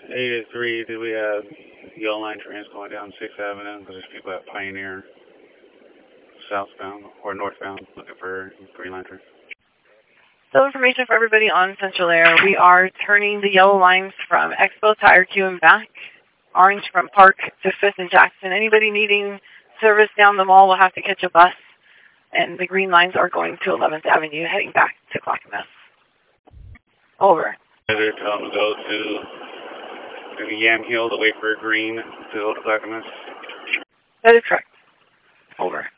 8-3, do we have yellow line trains going down 6th Avenue? Because there's people at Pioneer, southbound or northbound, looking for green line trains. So information for everybody on Central Air. We are turning the yellow lines from Expo to IRQ and back. Orange from Park to 5th and Jackson. Anybody needing service down the mall will have to catch a bus. And the green lines are going to 11th Avenue, heading back to Clackamas. Over. Tell them to go to Yam Hill to wait for green to go to Clackamas. That is correct. Over.